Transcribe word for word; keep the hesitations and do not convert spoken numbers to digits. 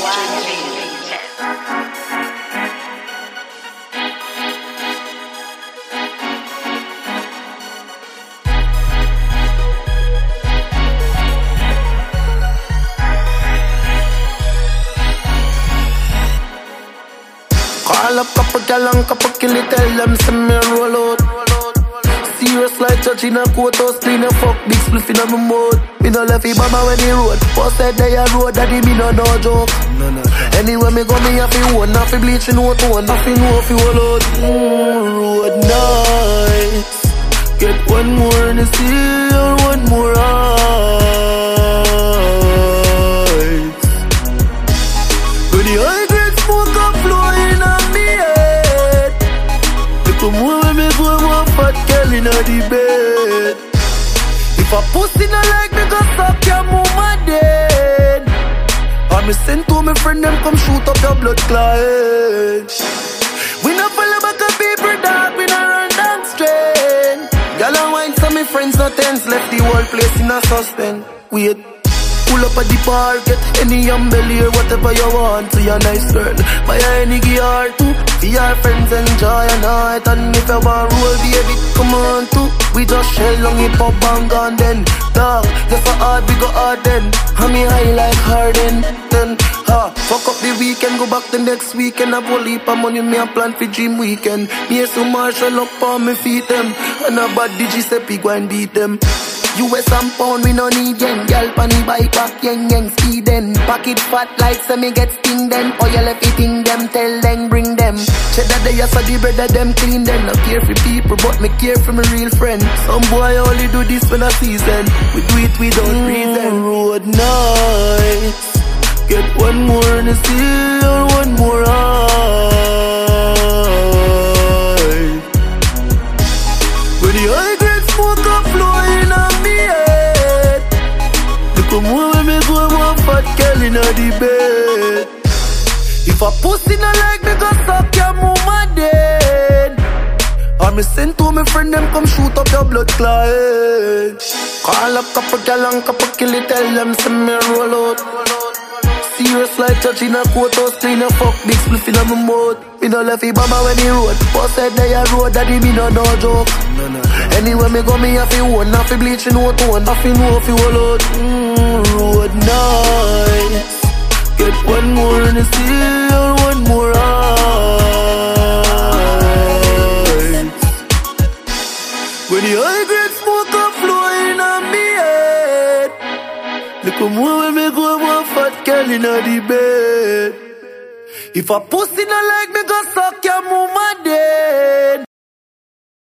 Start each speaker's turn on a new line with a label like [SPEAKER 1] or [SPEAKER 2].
[SPEAKER 1] Call up couple gal and couple kill it, tell them send me a roll out. Serious like judge in a courthouse, clean a fuck big spliff in a my mouth. Me no left it mama when he road. Post said they a road, daddy me no no joke. No, no. Anyway me go me have to one, have to bleach in out one, have to know if you all out. Mm, road nice. Get one more in the sea or one more ice. When the high grade smoke up flowing on me head. Look how more when me go more fat girl in the bed. If a pussy no like me go suck your mama dead. Or me send to me friend them come shoot up your blood clot. We no follow back a people dog, we no run down straight. Y'all and wine so me friends no tense, left the whole place in a suspense. Wait, pull up at the bar, get any umbrella or whatever you want to your nice girl. Buy any gear too, see your friends enjoy a night. And if you want roll baby, come on too. We just shell long hip hop and gone then. Dog, just so hard we go hard then. And me high like Harden then. Ha, fuck up the weekend, go back the next weekend. I pull heap of money, me a plan for dream weekend. Me a some marshal up on me feet them. And a bad digi step, go and beat them. U S and pound, we no need yen. Girl pan the bike back, yen yen speedin'. Pocket fat like so me get sting then. Oh you left it in them, tell them bring them. Cheddar they a so the bread that them clean them. Not care for people but me care for my real friend. Some boy only do this when a season. We do it without mm, reason. Road nice. Get one more in the sea or one more ice. When the high grade smoke up flowing on me head. Look how more when me go more fat girl in the bed. If a pussy no like me go suck your mama dead. Or me send to me friend them come shoot up your blood clot. Call up couple gal and couple kill it, tell them send me a roll out. Serious like judge in a courthouse, clean a fuck big spliff in a my mouth. Me no left it mama when he road. Post said they a road, daddy me no no joke. No, no. Anyway me go me have to one, have to bleach in out one, have to know if you all out. Mm, road nice. Get one more in the sea or one more ice. When the high grade smoke up flowing on me head. Look how more when me go more fat girl in the bed. If a pussy no like me go suck your mama dead.